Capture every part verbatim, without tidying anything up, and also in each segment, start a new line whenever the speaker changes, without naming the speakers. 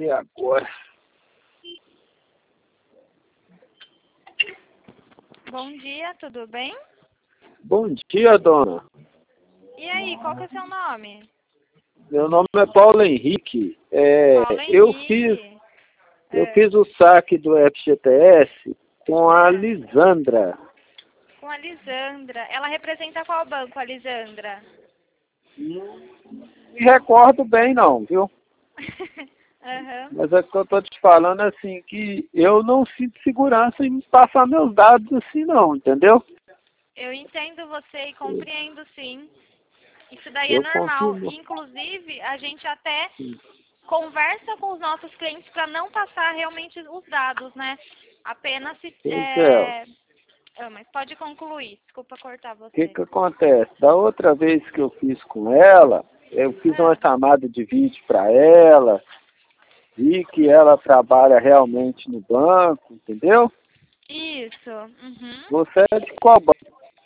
E agora?
Bom dia, tudo bem?
Bom dia, dona.
E aí, qual que é o seu nome?
Meu nome é Paulo Henrique. É,
Paulo
eu
Henrique.
fiz, eu
É.
fiz o saque do F G T S com a Lisandra.
Com a Lisandra. Ela representa qual banco, a Lisandra?
Não me recordo bem não, viu?
Aham.
Mas é que eu tô te falando assim, que eu não sinto segurança em passar meus dados assim não, entendeu?
Eu entendo você e compreendo, sim. Isso daí é
Eu
normal.
confio.
Inclusive, a gente até conversa com os nossos clientes para não passar realmente os dados, né? Apenas se...
Pois
É...
é.
Ah, mas pode concluir. Desculpa cortar
O que
você.
que acontece? Da outra vez que eu fiz com ela, eu fiz uma
Ah,
chamada de vídeo para ela, vi que ela trabalha realmente no banco, entendeu?
isso. Uhum.
Você é de qual banco?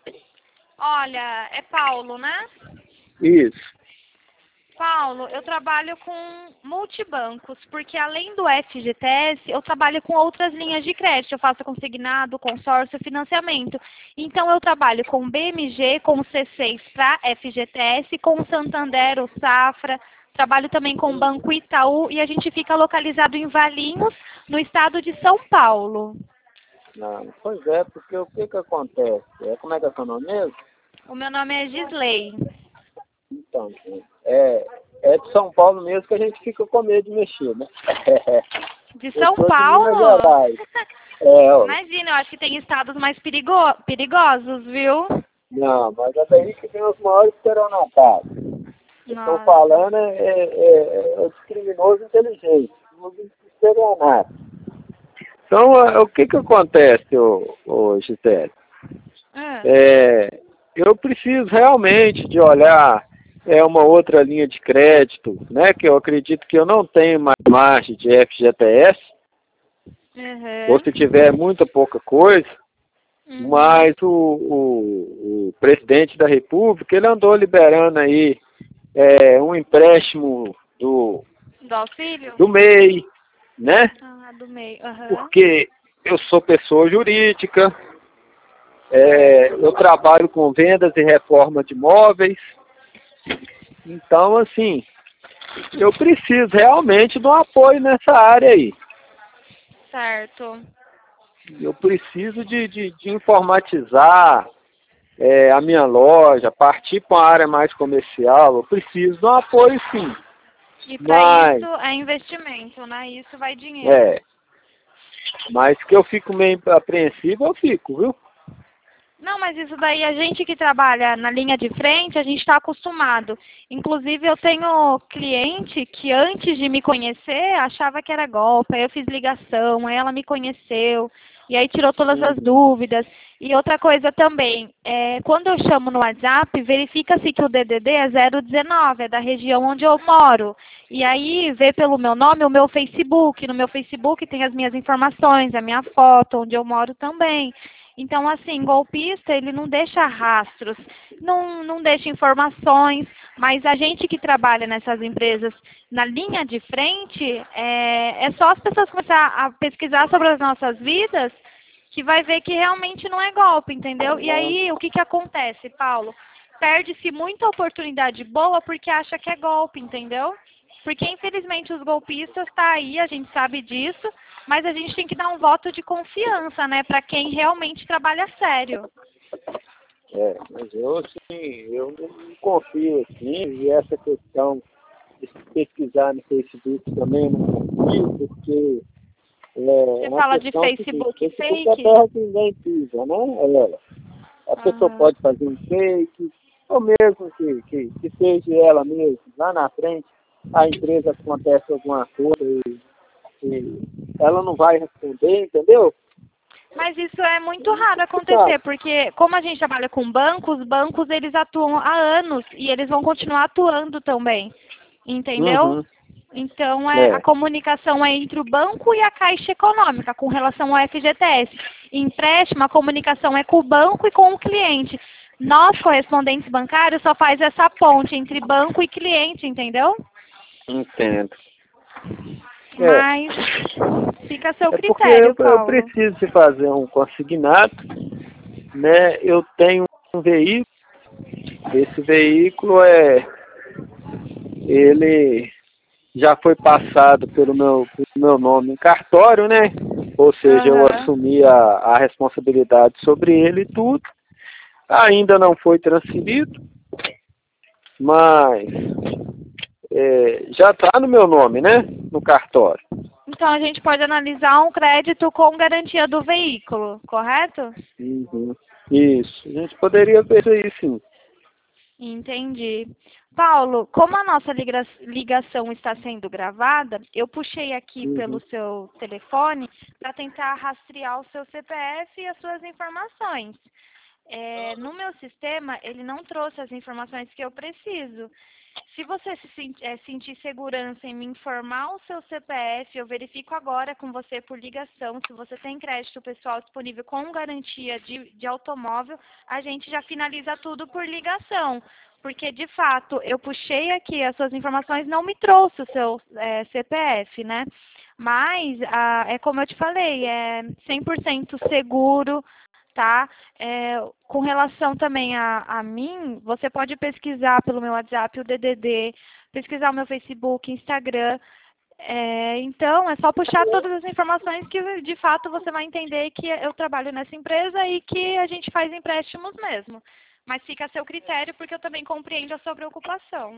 Olha, é Paulo, né?
Isso.
Paulo, eu trabalho com multibancos, porque além do F G T S, eu trabalho com outras linhas de crédito. Eu faço consignado, consórcio, financiamento. Então, eu trabalho com B M G, com C seis para F G T S, com Santander, o Safra. Trabalho também com o Banco Itaú e a gente fica localizado em Valinhos, no estado de São Paulo.
Não, pois é, porque o que que acontece? É, como é que é seu nome mesmo?
O meu nome é Gisley.
Então, é, é de São Paulo mesmo que a gente fica com medo de mexer, né?
De
Eu
São
sou de Minas
Paulo?
Gerais. É, ó.
Imagina, eu acho que tem estados mais perigo perigosos, viu?
Não, mas é daí que vem os maiores peronotados. Eu estou
Nossa.
falando é, é, é, é os criminosos inteligentes, os estelionatos. Então, é, o que que acontece, ô, ô Gisele?
Ah,
É, eu preciso realmente de olhar é, uma outra linha de crédito, né? Que eu acredito que eu não tenho mais margem de F G T S, ou
uhum,
se tiver muita pouca coisa,
uhum.
mas o, o, o presidente da República, ele andou liberando aí é, um empréstimo do,
Do auxílio?
do MEI, né?
Ah, do meio. Aham.
Porque eu sou pessoa jurídica, é,
Certo.
eu trabalho com vendas e reforma de imóveis, então, assim, eu preciso realmente de um apoio nessa área aí.
Certo.
Eu preciso de, de, de informatizar é, a minha loja, partir para uma área mais comercial, eu preciso de um apoio sim.
E para
Mas,
isso é investimento, né? Isso vai dinheiro.
é, mas que eu fico meio apreensivo, eu fico, viu?
Não, mas isso daí, a gente que trabalha na linha de frente, a gente está acostumado. Inclusive, eu tenho cliente que antes de me conhecer, achava que era golpe. Aí eu fiz ligação, aí ela me conheceu, e aí tirou todas as
Uhum.
dúvidas. E outra coisa também, é, quando eu chamo no WhatsApp, verifica-se que o D D D é zero dezenove, é da região onde eu moro. E aí, vê pelo meu nome o meu Facebook. No meu Facebook tem as minhas informações, a minha foto, onde eu moro também. Então, assim, golpista, ele não deixa rastros, não, não deixa informações, mas a gente que trabalha nessas empresas na linha de frente, é, é só as pessoas começar a pesquisar sobre as nossas vidas que vai ver que realmente não é golpe, entendeu? E aí, o que que acontece, Paulo? Perde-se muita oportunidade boa porque acha que é golpe, entendeu? Porque, infelizmente, os golpistas estão aí, a gente sabe disso, mas a gente tem que dar um voto de confiança, né, para quem realmente trabalha sério.
É, mas eu, assim, eu não confio, assim, e essa questão de pesquisar no Facebook também eu não confio, porque é
Você
uma
fala de
questão seguinte,
Facebook
Facebook é
fake?
terra que ninguém pisa, né, ela? A pessoa
Aham.
pode fazer um fake, ou mesmo que, que, que seja ela mesma, lá na frente, a empresa acontece alguma coisa e, e ela não vai responder, entendeu?
Mas isso é muito
É
raro
complicado.
acontecer, porque como a gente trabalha com bancos, os bancos eles atuam há anos e eles vão continuar atuando também, entendeu?
Uhum.
Então é, a
É.
comunicação é entre o banco e a Caixa Econômica com relação ao F G T S. Empréstimo, a comunicação é com o banco e com o cliente. Nós, correspondentes bancários, só faz essa ponte entre banco e cliente, entendeu?
Entendo.
Mas fica a seu
é
critério,
porque eu, eu
Paulo.
preciso de fazer um consignado, né? Eu tenho um veículo, esse veículo é, ele já foi passado pelo meu, pelo meu nome em cartório, né? Ou seja, eu
Aham.
assumi a, a responsabilidade sobre ele e tudo. Ainda não foi transferido, mas é, já está no meu nome, né? No cartório.
Então a gente pode analisar um crédito com garantia do veículo, correto?
Uhum. Isso. A gente poderia ver isso aí, sim.
Entendi. Paulo, como a nossa liga- ligação está sendo gravada, eu puxei aqui
Uhum.
pelo seu telefone para tentar rastrear o seu C P F e as suas informações. É, no meu sistema, ele não trouxe as informações que eu preciso. Se você se sent- é, sentir segurança em me informar o seu C P F, eu verifico agora com você por ligação. Se você tem crédito pessoal disponível com garantia de, de automóvel, a gente já finaliza tudo por ligação. Porque, de fato, eu puxei aqui as suas informações, não me trouxe o seu é, C P F, né? Mas, ah, é como eu te falei, é cem por cento seguro, tá? É, com relação também a, a mim, você pode pesquisar pelo meu WhatsApp o D D D, pesquisar o meu Facebook, Instagram. É, então, é só puxar todas as informações que, de fato, você vai entender que eu trabalho nessa empresa e que a gente faz empréstimos mesmo. Mas fica a seu critério, porque eu também compreendo a sua preocupação.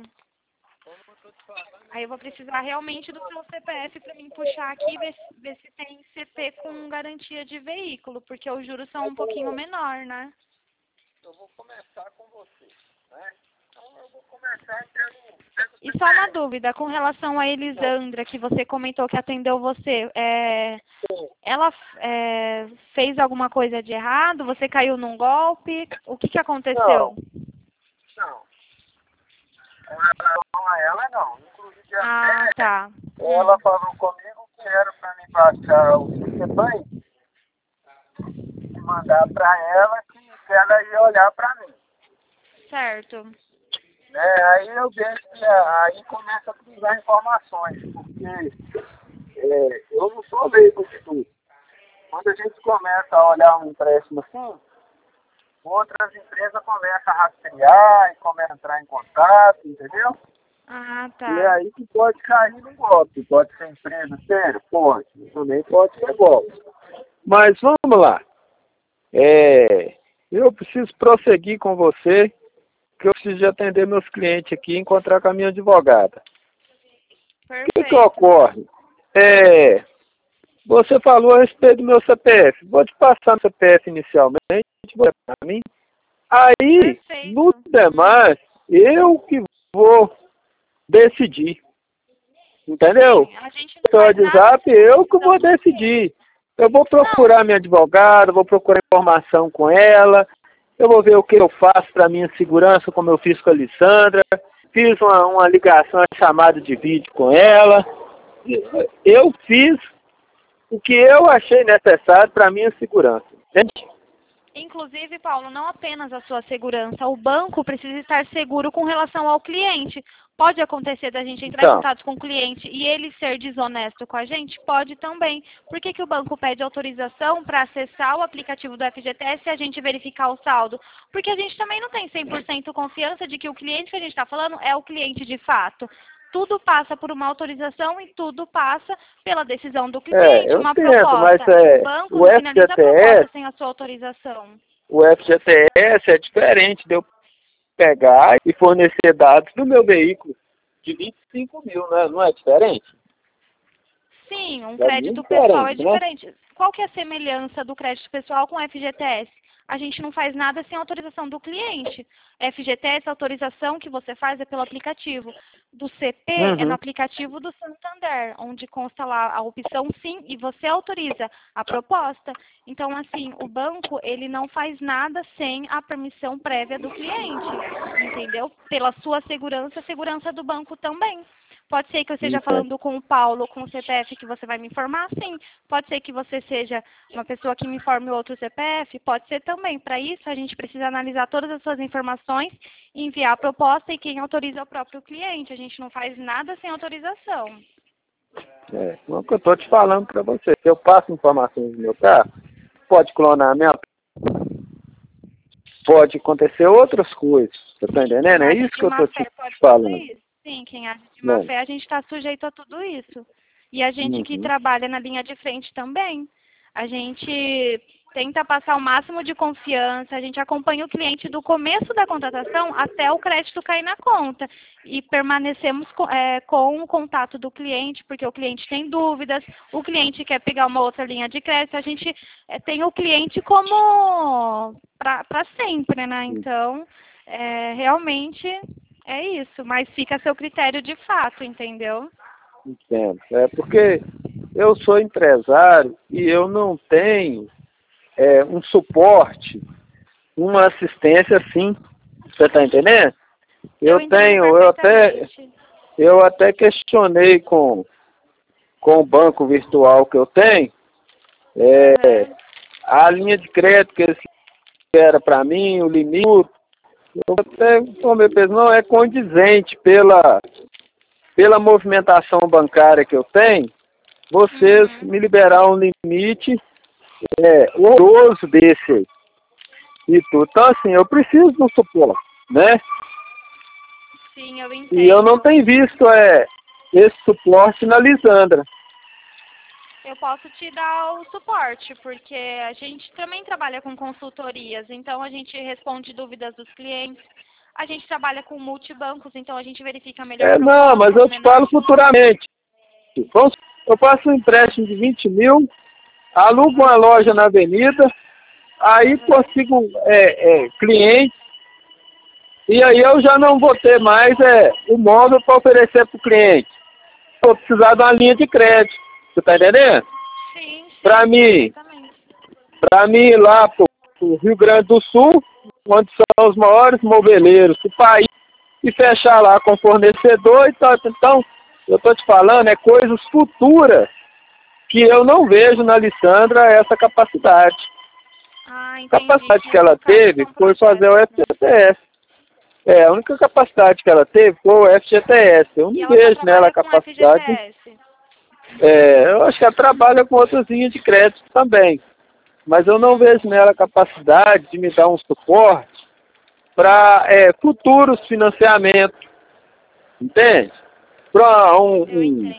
Aí eu vou precisar realmente do seu C P F para mim puxar aqui e ver, se- ver se tem C P com garantia de veículo, porque os juros são um pouquinho menor, né?
Eu vou começar com você, né? Então eu vou começar pelo...
E só uma dúvida, com relação a Elisandra, que você comentou que atendeu você, é, ela é, fez alguma coisa de errado? Você caiu num golpe? O que, que aconteceu?
Não, com relação a ela não. Inclusive
Ah,
até
tá.
ela
Hum,
falou comigo que era para me baixar o Citibank e mandar para ela que, que ela ia olhar para mim.
certo.
Né? Aí eu vejo que a- aí começa a cruzar informações, porque é, eu não sou leigo de tudo. Quando a gente começa a olhar um empréstimo assim, outras empresas começam a rastrear e começam a entrar em contato, entendeu?
Ah,
E é
tá.
aí que pode cair no golpe. Pode ser empresa séria? Pode. Também pode ser golpe. Mas vamos lá. É, eu preciso prosseguir com você, que eu preciso de atender meus clientes aqui e encontrar com a minha advogada. O que, que
Perfeito.
ocorre? É, você falou a respeito do meu C P F. Vou te passar o C P F inicialmente, você para mim. Aí,
Perfeito.
no demais, eu que vou decidir. Entendeu?
Sim, a gente não
No
faz nada
WhatsApp,
sem
eu que
autorização
vou
do cliente.
decidir. Eu vou
Não,
procurar minha advogada, vou procurar informação com ela, eu vou ver o que eu faço para minha segurança, como eu fiz com a Alessandra, fiz uma, uma ligação, uma chamada de vídeo com ela. Eu fiz o que eu achei necessário para minha segurança. Entende?
inclusive, Paulo, não apenas a sua segurança, o banco precisa estar seguro com relação ao cliente. Pode acontecer da gente entrar em
Então,
contato com o cliente e ele ser desonesto com a gente? Pode também. Por que, que o banco pede autorização para acessar o aplicativo do F G T S e a gente verificar o saldo? Porque a gente também não tem cem por cento confiança de que o cliente que a gente está falando é o cliente de fato. Tudo passa por uma autorização e tudo passa pela decisão do
é,
cliente,
eu
uma
entendo, mas
proposta. O
é,
banco
o
não finaliza a proposta
F G T S,
sem a sua autorização.
o F G T S é diferente de eu pegar e fornecer dados do meu veículo de vinte e cinco mil, né? Não é diferente?
Sim, um
É muito
crédito pessoal é
diferente, né?
diferente. Qual que é a semelhança do crédito pessoal com o F G T S? A gente não faz nada sem autorização do cliente. F G T S, a autorização que você faz é pelo aplicativo. Do C P é no
Uhum.
aplicativo do Santander, onde consta lá a opção sim e você autoriza a proposta. Então, assim, o banco, ele não faz nada sem a permissão prévia do cliente, entendeu? Pela sua segurança, a segurança do banco também. Pode ser que eu esteja
Entendo.
falando com o Paulo, com o C P F que você vai me informar? Sim. Pode ser que você seja uma pessoa que me informe outro C P F? Pode ser também. Para isso, a gente precisa analisar todas as suas informações, enviar a proposta e quem autoriza é o próprio cliente. A gente não faz nada sem autorização.
É, o que eu estou te falando para você. Se eu passo informações do meu carro, pode clonar a minha... Pode acontecer outras coisas. Você está entendendo? É isso que eu estou te falando.
Isso. Sim, quem age de má fé, a gente está sujeito a tudo isso. E a gente que trabalha na linha de frente também. A gente tenta passar o máximo de confiança, a gente acompanha o cliente do começo da contratação até o crédito cair na conta. E permanecemos com, é, com o contato do cliente, porque o cliente tem dúvidas, o cliente quer pegar uma outra linha de crédito, a gente é, tem o cliente como para sempre, né? Então, é, realmente é isso, mas fica a seu critério de fato, entendeu?
Entendo. É porque eu sou empresário e eu não tenho é, um suporte, uma assistência assim. Você está entendendo? Eu, eu tenho, eu até, eu até questionei com, com o banco virtual que eu tenho, é, uhum. a linha de crédito que eles era para mim, o limite, eu até tomei peso, não é condizente pela, pela movimentação bancária que eu tenho, vocês uhum. me liberar um limite é, horroroso desse aí. E tudo. Então, assim, eu preciso do suporte, né?
Sim, eu entendo.
E eu não tenho visto é, esse suporte na Lisandra.
Eu posso te dar o suporte, porque a gente também trabalha com consultorias, então a gente responde dúvidas dos clientes. A gente trabalha com multibancos, então a gente verifica melhor.
É, não, mas eu te falo futuramente. Eu faço um empréstimo de vinte mil, alugo uma loja na avenida, aí consigo é, é, clientes, e aí eu já não vou ter mais é, o móvel para oferecer para o cliente. Vou precisar de uma linha de crédito, você está entendendo?
Sim, sim.
Para mim, para mim ir lá para o Rio Grande do Sul, onde são os maiores mobileiros do país, e fechar lá com fornecedor e tal. Então, eu estou te falando, é coisas futuras que eu não vejo na Alessandra essa capacidade.
Ah,
a capacidade que ela teve foi fazer o F G T S. É, a única capacidade que ela teve foi o F G T S. Eu não vejo nela a capacidade. É, eu acho que ela trabalha com outras linhas de crédito também. Mas eu não vejo nela a capacidade de me dar um suporte para é, futuros financiamentos. Entende? Para um, um,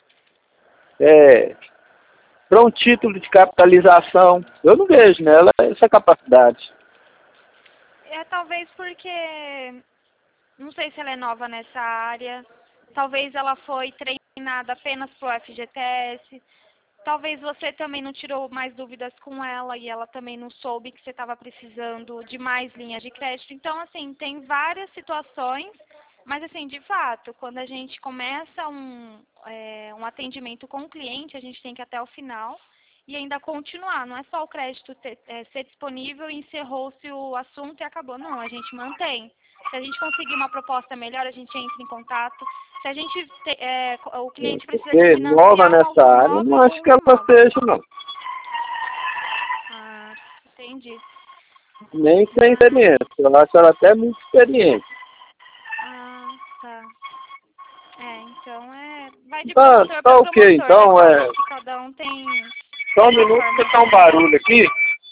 é, para um título de capitalização. Eu não vejo nela essa capacidade.
É, talvez porque, não sei se ela é nova nessa área, talvez ela foi treinada apenas para o F G T S, talvez você também não tirou mais dúvidas com ela e ela também não soube que você estava precisando de mais linhas de crédito. Então, assim, tem várias situações, mas, assim, de fato, quando a gente começa um, é, um atendimento com o cliente, a gente tem que ir até o final e ainda continuar. Não é só o crédito ter, é, ser disponível e encerrou-se o assunto e acabou. Não, a gente mantém. Se a gente conseguir uma proposta melhor, a gente entra em contato. Se a gente te, é, o cliente precisa de financiar
nova nessa área, eu não acho que ela seja, não.
Ah, entendi.
Nem sem experiência. Eu acho ela até muito experiente.
Ah, tá. É, então é... Vai de
tá,
promotor
tá
para
ok,
promotor,
então
né?
é...
Cada um tem...
Só um minuto que tá um barulho aqui.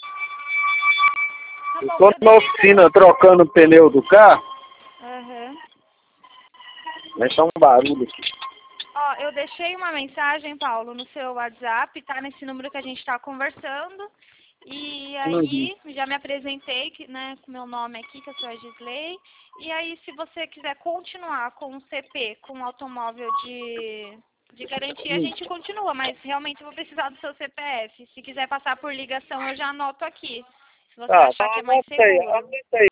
Tá
eu
bom,
tô na oficina trocando o pneu do carro.
Aham. Uhum.
Vai deixar um barulho aqui.
Ó, eu deixei uma mensagem, Paulo, no seu WhatsApp, tá? Nesse número que a gente tá conversando. E aí, uhum. já me apresentei, que, né, com meu nome aqui, que eu sou a Gisley. E aí, se você quiser continuar com o C P, com o automóvel de, de garantia, a gente continua. Mas realmente eu vou precisar do seu C P F. Se quiser passar por ligação, eu já anoto aqui. Se você ah, achar que é mais seguro.
Aí,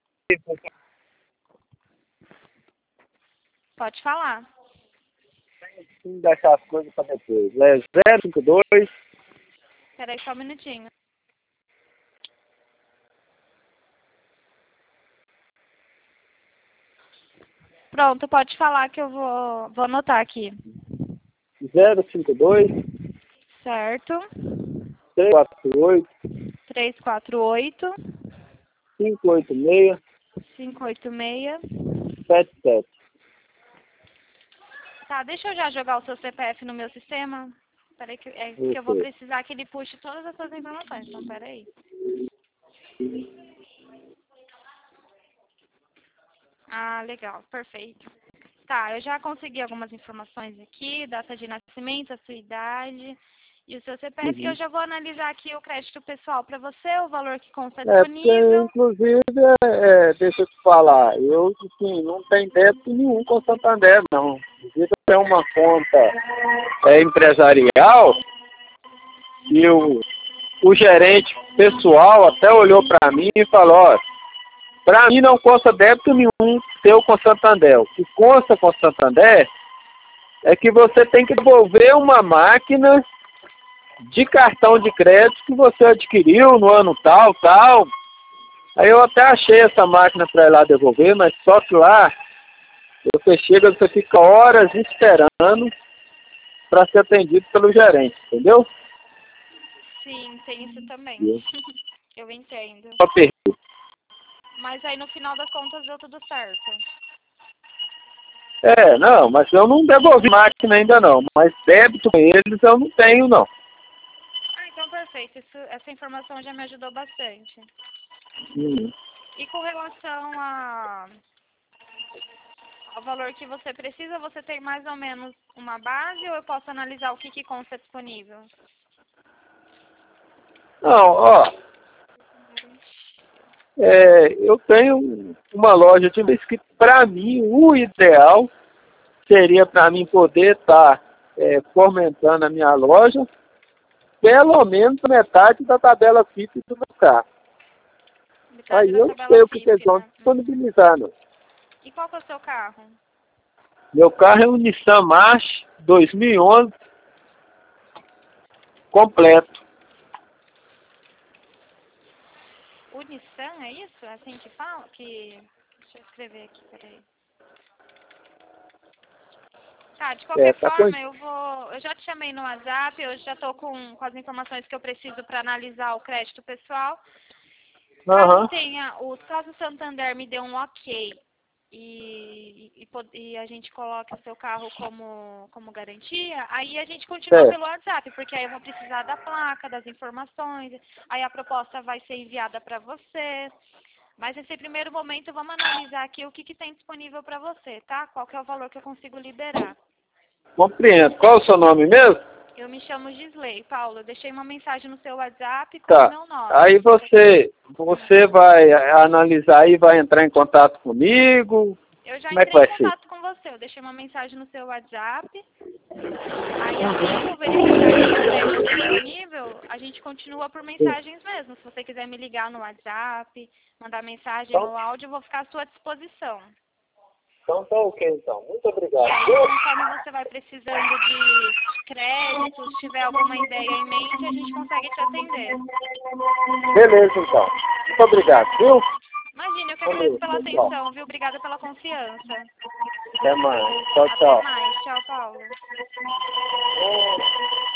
Pode falar.
Vamos deixar as coisas para depois. É zero cinco dois.
Peraí só um minutinho. Pronto, pode falar que eu vou, vou anotar aqui.
zero cinco dois.
Certo.
três quatro oito.
três quatro oito.
cinco oito seis.
cinco oito seis.
sete sete.
Tá, deixa eu já jogar o seu C P F no meu sistema. Peraí que, é, que eu vou precisar que ele puxe todas as suas informações, então peraí. Ah, legal, perfeito. Tá, eu já consegui algumas informações aqui, data de nascimento, a sua idade e o seu C P F. Uhum. Eu já vou analisar aqui o crédito pessoal para você, o valor que consta
é,
disponível.
Porque, inclusive, é, deixa eu te falar, eu assim, não tenho débito nenhum com o Santander, não. Eu tenho uma conta é, empresarial e o, o gerente pessoal até olhou para mim e falou, ó, para mim não consta débito nenhum teu com o Santander. O que consta com o Santander é que você tem que devolver uma máquina de cartão de crédito que você adquiriu no ano tal, tal. Aí eu até achei essa máquina para ir lá devolver, mas só que lá você chega, você fica horas esperando para ser atendido pelo gerente, entendeu?
Sim, tem isso também. Eu entendo.
Só perdi.
Mas aí no final das contas deu tudo certo.
É, não, mas eu não devolvi máquina ainda não, mas débito com eles eu não tenho não.
Ah, então perfeito. Isso, essa informação já me ajudou bastante.
Hum.
E com relação a, ao valor que você precisa, você tem mais ou menos uma base ou eu posso analisar o que, que consta disponível?
Não, ó, é, eu tenho uma loja de vez que para mim o ideal seria para mim poder estar tá, é, fomentando a minha loja pelo menos metade da tabela F I P do meu carro.
Metade
Aí eu
não
sei o que, que eles vão disponibilizar. Né?
E qual que é o seu carro?
Meu carro é um Nissan March dois mil e onze completo.
O Nissan, é isso? É assim que fala? Que... Deixa eu escrever aqui, peraí. Tá, de qualquer
É, tá
forma,
com...
eu vou. Eu já te chamei no WhatsApp, eu já tô com, com as informações que eu preciso para analisar o crédito pessoal. Caso
uhum.
tenha, o caso Santander me dê um ok e, e, e a gente coloque o seu carro como, como garantia, aí a gente continua
é.
pelo WhatsApp, porque aí eu vou precisar da placa, das informações, aí a proposta vai ser enviada para você. Mas nesse primeiro momento vamos analisar aqui o que, que tem disponível para você, tá? Qual que é o valor que eu consigo liberar.
Compreendo. Qual é o seu nome mesmo?
Eu me chamo Gisley, Paulo. Eu deixei uma mensagem no seu WhatsApp com
Tá.
o meu nome.
Aí você, você vai analisar e vai entrar em contato comigo?
Eu já
Como é que
entrei em
vai ser?
contato com você. Eu deixei uma mensagem no seu WhatsApp. Aí assim que eu verificar que o crédito é disponível, a gente continua por mensagens mesmo. Se você quiser me ligar no WhatsApp, mandar mensagem
Então,
ou áudio, eu vou ficar à sua disposição.
então tá ok, então. Muito obrigado.
E aí, conforme você vai precisando de crédito, se tiver alguma ideia em mente, a gente consegue te atender.
Beleza, então. Muito obrigado, viu?
Imagina, eu que agradeço pela atenção, viu? Obrigada pela confiança.
Até mais. Tchau,
Até
tchau.
mais. Tchau, Paulo.